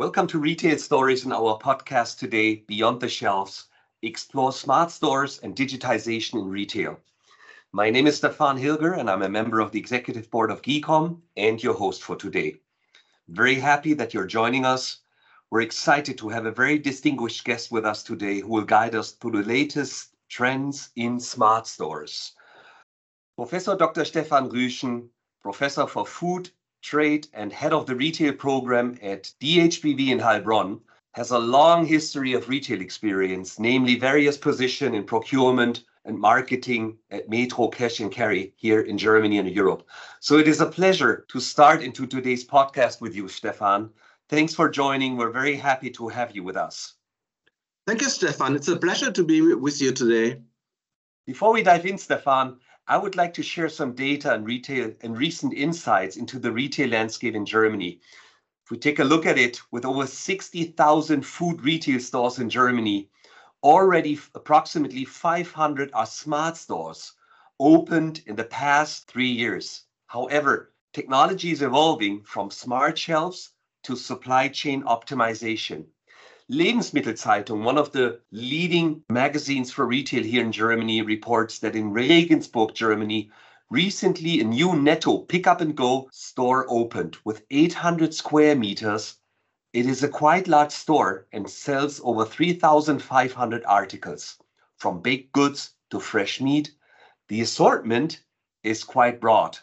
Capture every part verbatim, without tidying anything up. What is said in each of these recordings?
Welcome to Retail Stories in our podcast today, Beyond the Shelves, explore smart stores and digitization in retail. My name is Stefan Hilger and I'm a member of the executive board of GECOM and your host for today. Very happy that you're joining us. We're excited to have a very distinguished guest with us today who will guide us through the latest trends in smart stores. Professor Doctor Stefan Rüschen, Professor for Food, Trade and Head of the Retail Program at D H B V in Heilbronn, has a long history of retail experience, namely various positions in procurement and marketing at Metro Cash and Carry here in Germany and Europe. So it is a pleasure to start into today's podcast with you, Stefan. Thanks for joining. We're very happy to have you with us. Thank you, Stefan. It's a pleasure to be with you today. Before we dive in, Stefan, I would like to share some data and retail and recent insights into the retail landscape in Germany. If we take a look at it, with over sixty thousand food retail stores in Germany, already approximately five hundred are smart stores opened in the past three years. However, technology is evolving from smart shelves to supply chain optimization. Lebensmittelzeitung, one of the leading magazines for retail here in Germany, reports that in Regensburg, Germany, recently a new Netto pick-up and go store opened with eight hundred square meters. It is a quite large store and sells over three thousand five hundred articles, from baked goods to fresh meat. The assortment is quite broad.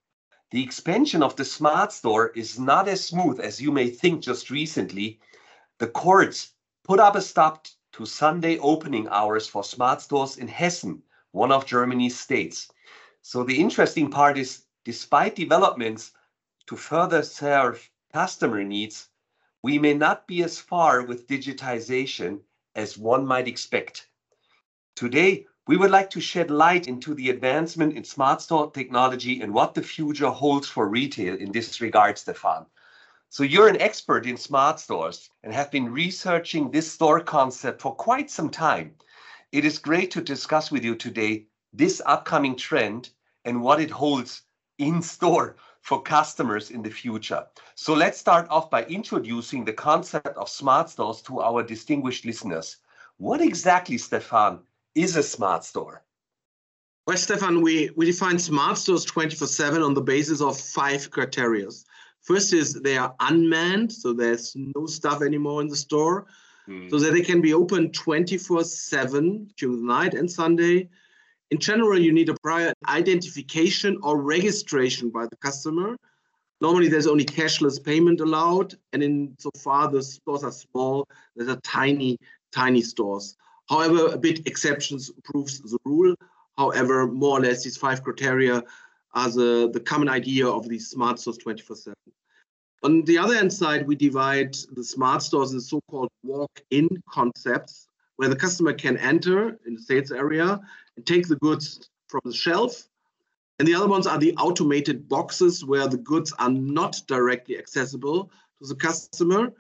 The expansion of the smart store is not as smooth as you may think just recently. The courts put up a stop to Sunday opening hours for smart stores in Hessen, one of Germany's states. So the interesting part is, despite developments to further serve customer needs, we may not be as far with digitization as one might expect. Today, we would like to shed light into the advancement in smart store technology and what the future holds for retail in this regard, Stefan. So you're an expert in smart stores and have been researching this store concept for quite some time. It is great to discuss with you today this upcoming trend and what it holds in store for customers in the future. So let's start off by introducing the concept of smart stores to our distinguished listeners. What exactly, Stefan, is a smart store? Well, Stefan, we, we define smart stores twenty-four seven on the basis of five criteria. First is they are unmanned, so there's no staff anymore in the store, mm. so that they can be open twenty-four seven during the night and Sunday. In general, you need a prior identification or registration by the customer. Normally, there's only cashless payment allowed, and in so far the stores are small. There's a tiny, tiny stores. However, a bit exceptions proves the rule. However, more or less these five criteria are the, the common idea of these smart stores twenty-four seven. On the other hand side, we divide the smart stores in so-called walk-in concepts, where the customer can enter in the sales area and take the goods from the shelf. And the other ones are the automated boxes, where the goods are not directly accessible to the customer.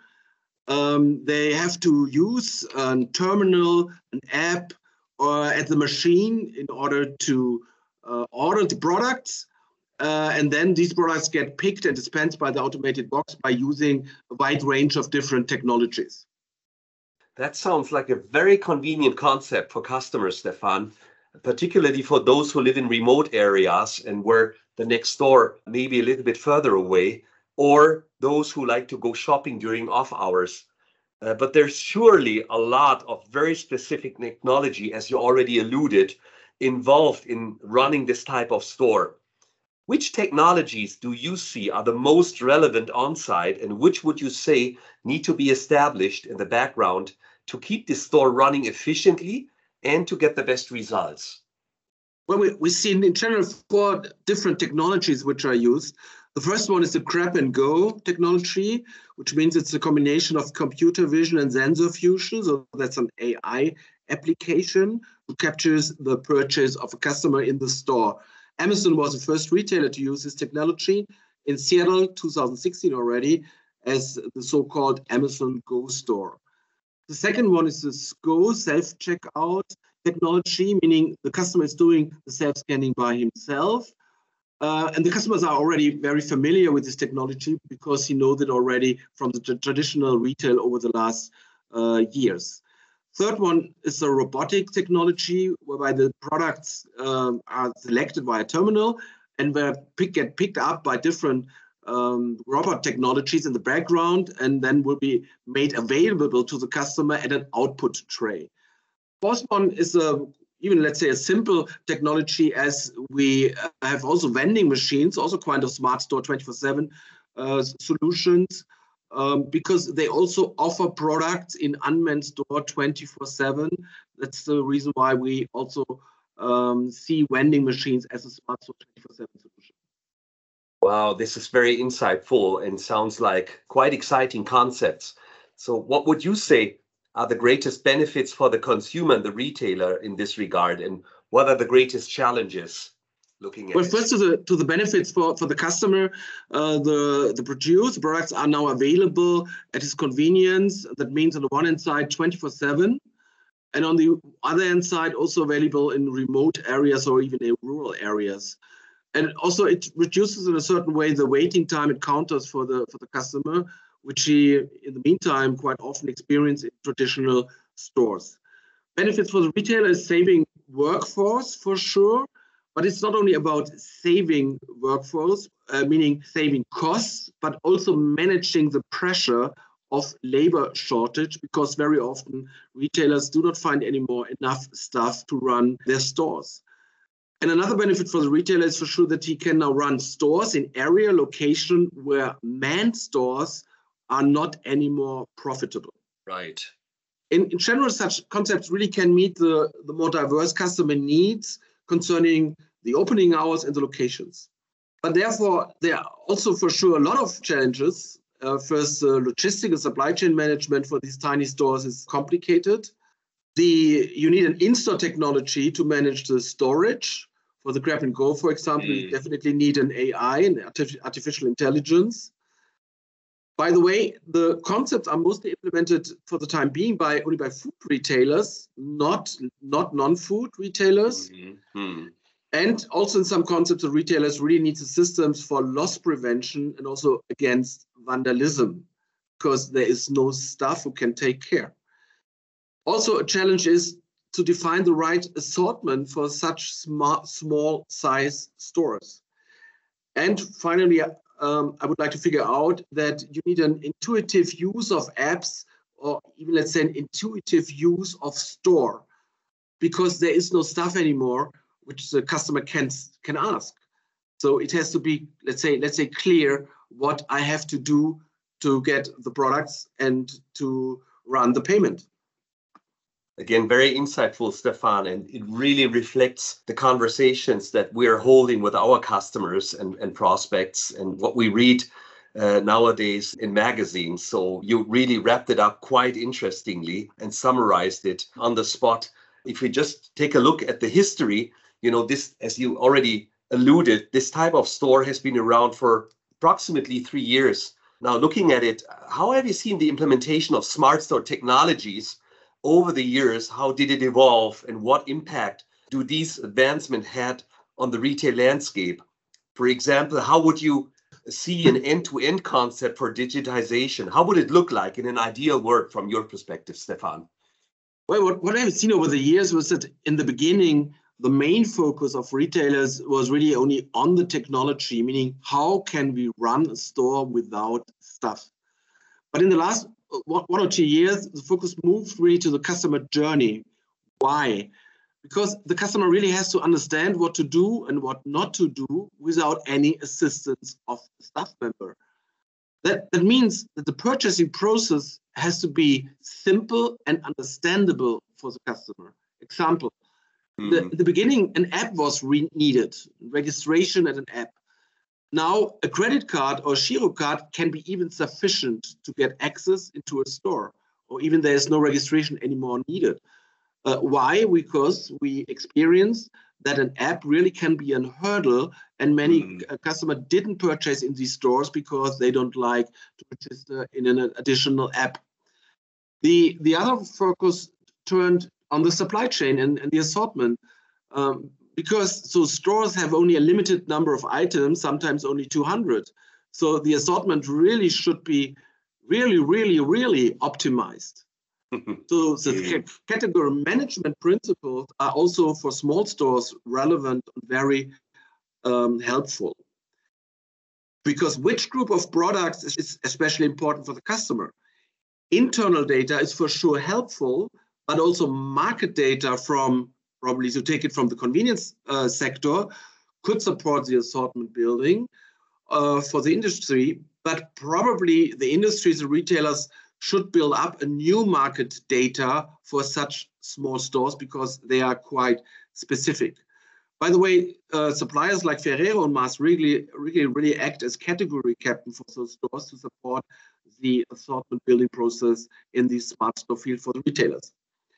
Um, they have to use a terminal, an app, or at the machine in order to uh, order the products. Uh, and then these products get picked and dispensed by the automated box by using a wide range of different technologies. That sounds like a very convenient concept for customers, Stefan, particularly for those who live in remote areas and where the next store may be a little bit further away, or those who like to go shopping during off hours. Uh, but there's surely a lot of very specific technology, as you already alluded, involved in running this type of store. Which technologies do you see are the most relevant on-site, and which would you say need to be established in the background to keep this store running efficiently and to get the best results? Well, we, we see in general four different technologies which are used. The first one is the grab and go technology, which means it's a combination of computer vision and sensor fusion. So that's an A I application who captures the purchase of a customer in the store. Amazon was the first retailer to use this technology in Seattle, two thousand sixteen already, as the so-called Amazon Go store. The second one is the Go self-checkout technology, meaning the customer is doing the self-scanning by himself. Uh, and the customers are already very familiar with this technology because he knows it already from the traditional retail over the last uh, years. Third one is the robotic technology, whereby the products um, are selected via terminal and where pick, get picked up by different um, robot technologies in the background and then will be made available to the customer at an output tray. Fourth one is a even, let's say, a simple technology as we have also vending machines, also kind of smart store twenty-four seven uh, solutions, um, because they also offer products in unmanned store twenty-four seven. That's the reason why we also um, see vending machines as a smart store twenty-four seven solution. Wow, this is very insightful and sounds like quite exciting concepts. So what would you say are the greatest benefits for the consumer and the retailer in this regard, and what are the greatest challenges looking at well it? First to the to the benefits for for the customer, uh, the the produced products are now available at his convenience. That means on the one hand side twenty-four seven, and on the other hand side also available in remote areas or even in rural areas. And also it reduces in a certain way the waiting time at counters for the for the customer, which he, in the meantime, quite often experience in traditional stores. Benefits for the retailer is saving workforce for sure, but it's not only about saving workforce, uh, meaning saving costs, but also managing the pressure of labor shortage, because very often retailers do not find anymore enough staff to run their stores. And another benefit for the retailer is for sure that he can now run stores in area location where manned stores are not anymore profitable. Right. In, in general, such concepts really can meet the, the more diverse customer needs concerning the opening hours and the locations. But therefore, there are also for sure a lot of challenges. Uh, first, uh, logistical supply chain management for these tiny stores is complicated. The, you need an in-store technology to manage the storage. For the grab and go, for example, mm. you definitely need an A I and artificial intelligence. By the way, the concepts are mostly implemented for the time being by only by food retailers, not, not non-food retailers. Mm-hmm. And also in some concepts, the retailers really need the systems for loss prevention and also against vandalism, because there is no staff who can take care. Also, a challenge is to define the right assortment for such smart, small size stores. And finally, um, I would like to figure out that you need an intuitive use of apps, or even let's say an intuitive use of store, because there is no stuff anymore which the customer can, can ask. So it has to be, let's say, let's say clear what I have to do to get the products and to run the payment. Again, very insightful, Stefan, and it really reflects the conversations that we're holding with our customers and, and prospects and what we read uh, nowadays in magazines. So you really wrapped it up quite interestingly and summarized it on the spot. If we just take a look at the history, you know, this, as you already alluded, this type of store has been around for approximately three years. Now, looking at it, how have you seen the implementation of smart store technologies over the years? How did it evolve, and what impact do these advancements had on the retail landscape? For example, how would you see an end-to-end concept for digitization? How would it look like in an ideal world from your perspective, Stefan? Well, what, what I've seen over the years was that in the beginning, the main focus of retailers was really only on the technology, meaning how can we run a store without stuff? But in the last one or two years, the focus moved really to the customer journey. Why? Because the customer really has to understand what to do and what not to do without any assistance of the staff member. That, that means that the purchasing process has to be simple and understandable for the customer. Example, mm. the, in the beginning, an app was re- needed, registration at an app. Now, a credit card or Giro card can be even sufficient to get access into a store, or even there is no registration anymore needed. Uh, why? Because we experience that an app really can be a hurdle, and many mm. uh, customers didn't purchase in these stores because they don't like to register in an additional app. The, the other focus turned on the supply chain and, and the assortment. Um, because so stores have only a limited number of items, sometimes only two hundred. So the assortment really should be really, really, really optimized. So the category management principles are also for small stores relevant and very um, helpful. Because which group of products is especially important for the customer? Internal data is for sure helpful, but also market data from probably to take it from the convenience uh, sector could support the assortment building uh, for the industry, but probably the industries and retailers should build up a new market data for such small stores because they are quite specific. By the way, uh, suppliers like Ferrero and Mars really, really, really act as category captain for those stores to support the assortment building process in the smart store field for the retailers.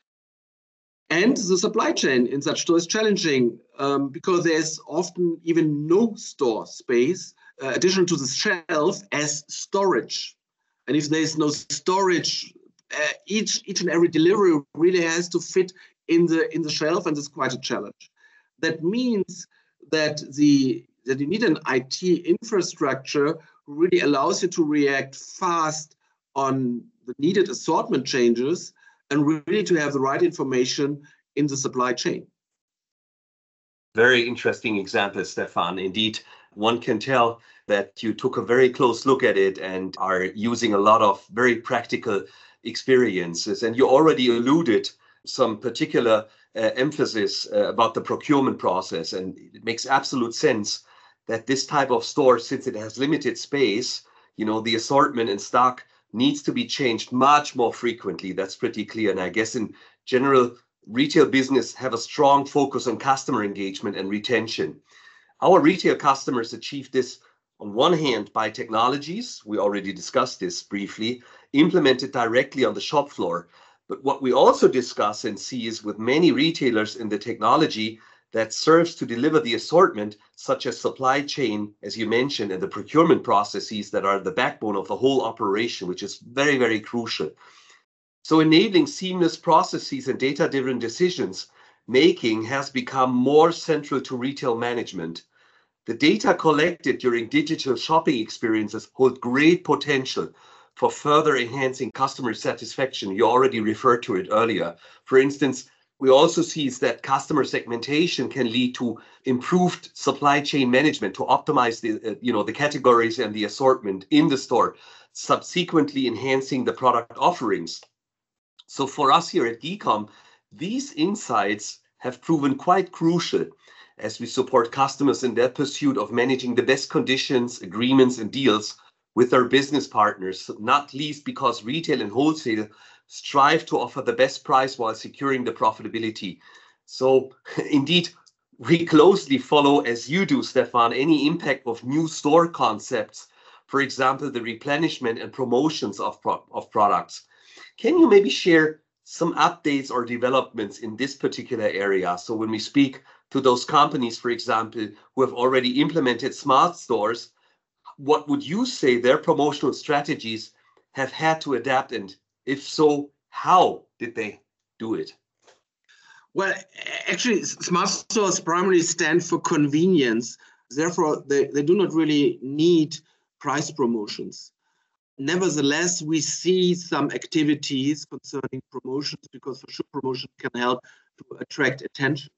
And the supply chain in such stores is challenging um, because there's often even no store space uh, additional to the shelf as storage. And if there's no storage, uh, each each and every delivery really has to fit in the in the shelf, and it's quite a challenge. That means that the that you need an I T infrastructure who really allows you to react fast on the needed assortment changes and really to have the right information in the supply chain. Very interesting example, Stefan. Indeed, one can tell that you took a very close look at it and are using a lot of very practical experiences. And you already alluded some particular uh, emphasis uh, about the procurement process. And it makes absolute sense that this type of store, since it has limited space, you know, the assortment and stock needs to be changed much more frequently. That's pretty clear. And I guess in general, retail business have a strong focus on customer engagement and retention. Our retail customers achieve this on one hand by technologies, we already discussed this briefly, implemented directly on the shop floor. But what we also discuss and see is with many retailers in the technology that serves to deliver the assortment, such as supply chain, as you mentioned, and the procurement processes that are the backbone of the whole operation, which is very, very crucial. So enabling seamless processes and data-driven decisions making has become more central to retail management. The data collected during digital shopping experiences hold great potential for further enhancing customer satisfaction. You already referred to it earlier. For instance, we also see that customer segmentation can lead to improved supply chain management to optimize the, uh, you know, the categories and the assortment in the store, subsequently enhancing the product offerings. So for us here at Geecom, these insights have proven quite crucial as we support customers in their pursuit of managing the best conditions, agreements, and deals with their business partners, not least because retail and wholesale strive to offer the best price while securing the profitability. So indeed, we closely follow, as you do, Stefan, any impact of new store concepts, for example, the replenishment and promotions of, pro of products. Can you maybe share some updates or developments in this particular area? So when we speak to those companies, for example, who have already implemented smart stores, what would you say their promotional strategies have had to adapt? And if so, how did they do it? Well, actually, smart stores primarily stand for convenience. Therefore, they, they do not really need price promotions. Nevertheless, we see some activities concerning promotions because for sure promotion can help to attract attention.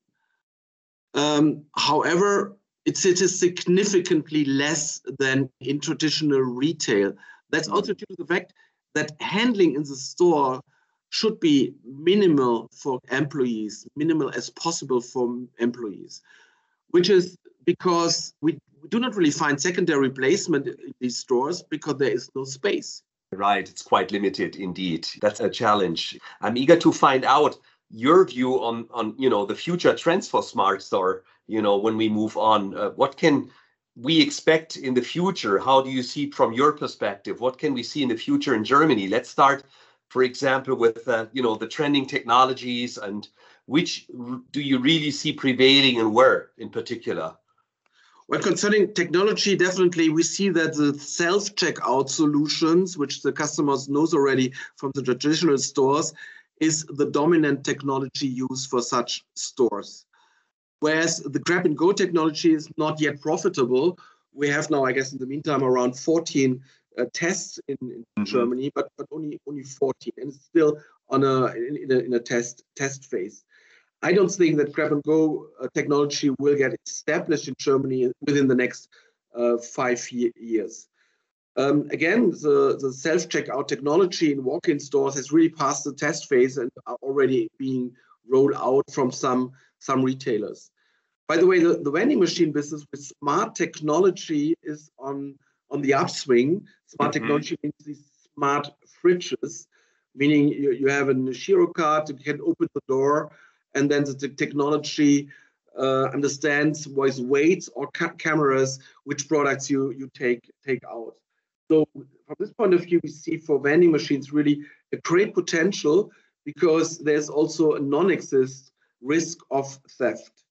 Um, however, it's, it is significantly less than in traditional retail. That's also due to the fact that handling in the store should be minimal for employees, minimal as possible for employees, which is because we We do not really find secondary placement in these stores because there is no space. Right, it's quite limited indeed. That's a challenge. I'm eager to find out your view on, on you know, the future trends for Smart Store, you know, when we move on. Uh, what can we expect in the future? How do you see it from your perspective? What can we see in the future in Germany? Let's start, for example, with, uh, you know, the trending technologies, and which do you really see prevailing and where in particular? Well, concerning technology, definitely we see that the self-checkout solutions, which the customers knows already from the traditional stores, is the dominant technology used for such stores. whereas the grab-and-go technology is not yet profitable. We have now, I guess, in the meantime, around fourteen uh, tests in, in mm-hmm. Germany, but but only only fourteen, and it's still on a in, in a in a test test phase. I don't think that grab-and-go uh, technology will get established in Germany within the next uh, five years. Um, again, the, the self-checkout technology in walk-in stores has really passed the test phase and are already being rolled out from some, some retailers. By the way, the, the vending machine business with smart technology is on, on the upswing. Smart mm-hmm. technology means these smart fridges, meaning you, you have a Giro card, you can open the door, and then the technology uh, understands voice weights or ca cameras, which products you, you take, take out. So from this point of view, we see for vending machines really a great potential because there's also a non-exist risk of theft.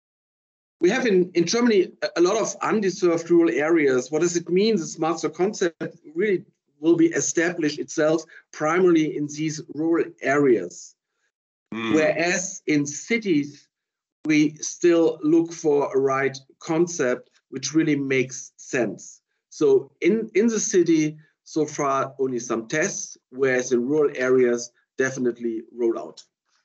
We have in, in Germany a lot of undeserved rural areas. What does it mean? The smart store concept really will be established itself primarily in these rural areas. Mm. Whereas in cities, we still look for a right concept which really makes sense. So in, in the city, so far, only some tests, whereas in rural areas, definitely roll out.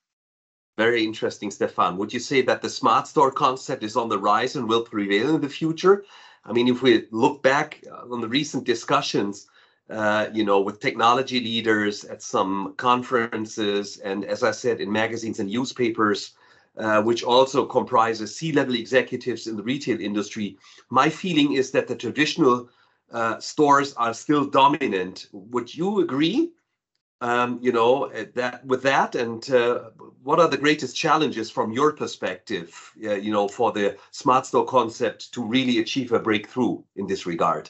Very interesting, Stefan. Would you say that the smart store concept is on the rise and will prevail in the future? I mean, if we look back on the recent discussions, uh, you know, with technology leaders at some conferences, and as I said, in magazines and newspapers, uh, which also comprises C-level executives in the retail industry, my feeling is that the traditional uh, stores are still dominant. Would you agree? Um, you know, that with that, and uh, what are the greatest challenges from your perspective, uh, you know, for the smart store concept to really achieve a breakthrough in this regard?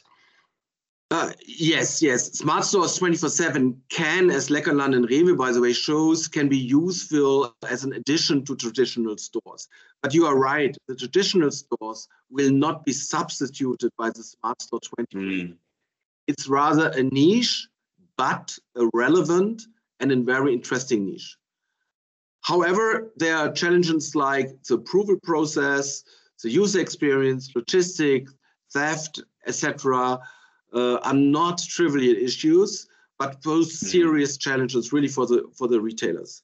Uh, yes, yes. Smart stores twenty-four seven can, as Leckerland and Rewe, by the way, shows, can be useful as an addition to traditional stores. But you are right, the traditional stores will not be substituted by the smart store twenty-four seven. Mm. It's rather a niche, but a relevant and a very interesting niche. However, there are challenges like the approval process, the user experience, logistics, theft, et cetera, uh, are not trivial issues, but pose serious challenges really for the for the retailers.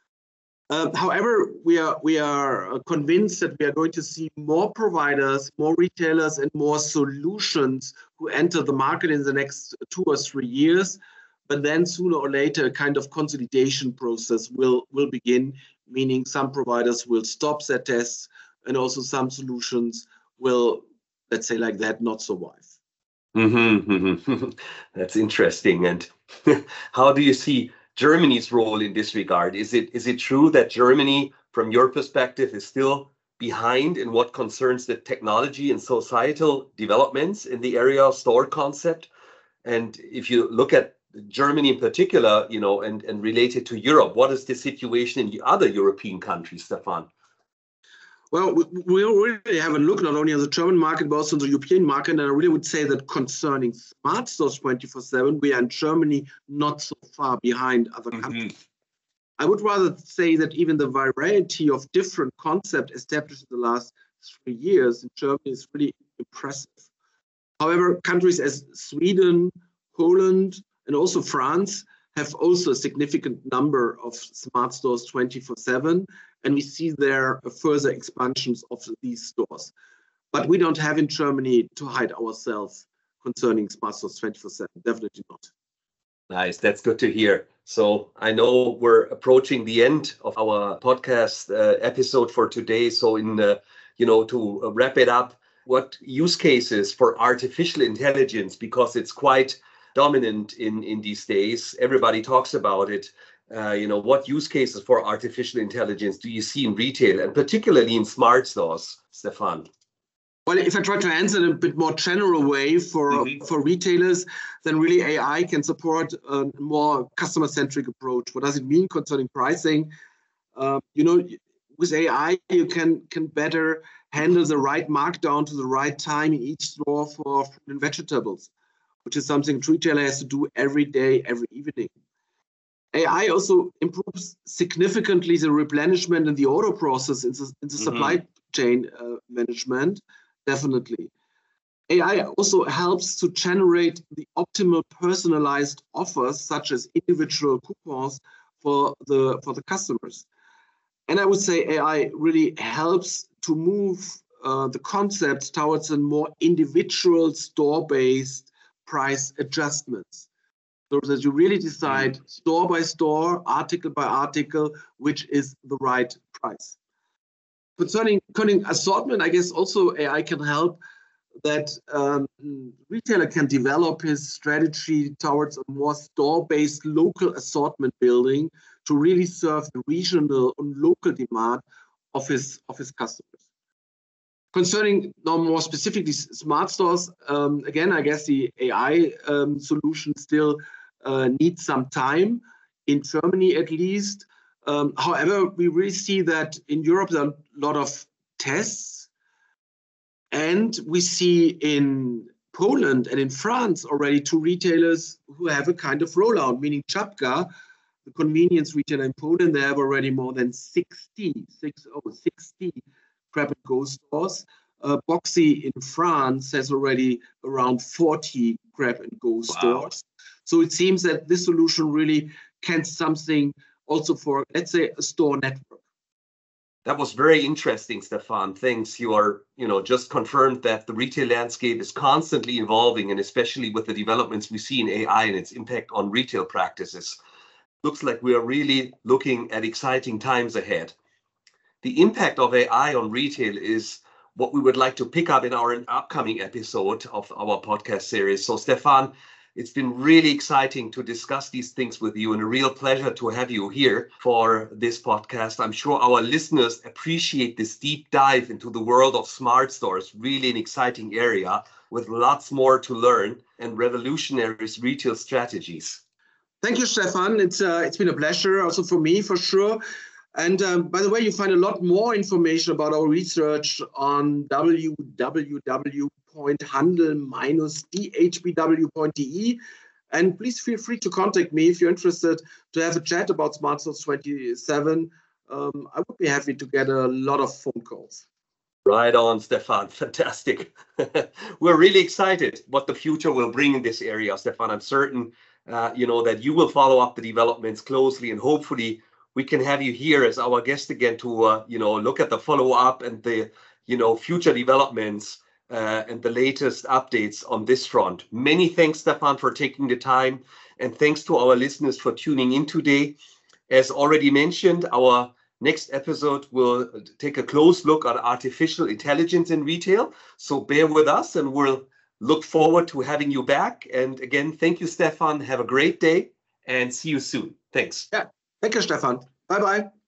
Uh, however, we are we are convinced that we are going to see more providers, more retailers, and more solutions who enter the market in the next two or three years. But then sooner or later, a kind of consolidation process will, will begin, meaning some providers will stop their tests and also some solutions will, let's say like that, not survive. Mm-hmm, mm-hmm. That's interesting. And how do you see Germany's role in this regard? Is it is it true that Germany, from your perspective, is still behind in what concerns the technology and societal developments in the area of store concept? And if you look at Germany in particular, you know, and, and related to Europe, what is the situation in the other European countries, Stefan? Well, we, we really have a look not only on the German market, but also on the European market. And I really would say that concerning smart stores twenty-four seven, we are in Germany not so far behind other mm-hmm. countries. I would rather say that even the variety of different concepts established in the last three years in Germany is really impressive. However, countries as Sweden, Poland, and also France have also a significant number of smart stores twenty-four seven, and we see there further expansions of these stores. But we don't have in Germany to hide ourselves concerning smart stores twenty-four seven, definitely not. Nice, that's good to hear. So I know we're approaching the end of our podcast uh, episode for today. So in, uh, you know, to uh, wrap it up, what use cases for artificial intelligence, because it's quite dominant in, in these days, everybody talks about it. Uh, you know, what use cases for artificial intelligence do you see in retail and particularly in smart stores, Stefan? Well, if I try to answer in a bit more general way for, mm-hmm. for retailers, then really A I can support a more customer-centric approach. What does it mean concerning pricing? Uh, you know, with A I, you can, can better handle the right markdown to the right time in each store for fruit and vegetables, which is something a retailer has to do every day, every evening. A I also improves significantly the replenishment and the order process in the, in the mm-hmm. supply chain uh, management, definitely. A I also helps to generate the optimal personalized offers, such as individual coupons for the for the customers. And I would say A I really helps to move uh, the concept towards a more individual store-based price adjustments. So that you really decide mm-hmm. store by store, article by article, which is the right price. Concerning, concerning assortment, I guess also A I can help that um, retailer can develop his strategy towards a more store-based local assortment building to really serve the regional and local demand of his of his customers. Concerning now more specifically smart stores, um, again, I guess the A I um, solution still uh, needs some time, in Germany at least. Um, however, we really see that in Europe there are a lot of tests. And we see in Poland and in France already two retailers who have a kind of rollout, meaning Żabka, the convenience retailer in Poland, they have already more than sixty, sixty grab-and-go stores. Uh, Boxy in France has already around forty grab-and-go wow. stores. So it seems that this solution really can something also for, let's say, a store network. That was very interesting, Stefan. Thanks. You are, you know, just confirmed that the retail landscape is constantly evolving, and especially with the developments we see in A I and its impact on retail practices. Looks like we are really looking at exciting times ahead. The impact of A I on retail is what we would like to pick up in our upcoming episode of our podcast series. So, Stefan, it's been really exciting to discuss these things with you and a real pleasure to have you here for this podcast. I'm sure our listeners appreciate this deep dive into the world of smart stores, really an exciting area with lots more to learn and revolutionary retail strategies. Thank you, Stefan. It's, uh, it's been a pleasure also for me, for sure. And um, by the way, you find a lot more information about our research on w w w dot handel dash d h b w dot d e. And please feel free to contact me if you're interested to have a chat about Smart Stores twenty-seven. Um, I would be happy to get a lot of phone calls. Right on, Stefan. Fantastic. We're really excited what the future will bring in this area, Stefan. I'm certain, uh, you know, that you will follow up the developments closely, and hopefully we can have you here as our guest again to, uh, you know, look at the follow-up and the, you know, future developments uh, and the latest updates on this front. Many thanks, Stefan, for taking the time, and thanks to our listeners for tuning in today. As already mentioned, our next episode will take a close look at artificial intelligence in retail. So bear with us, and we'll look forward to having you back. And again, thank you, Stefan. Have a great day and see you soon. Thanks. Yeah. Thank you, Stefan. Bye-bye.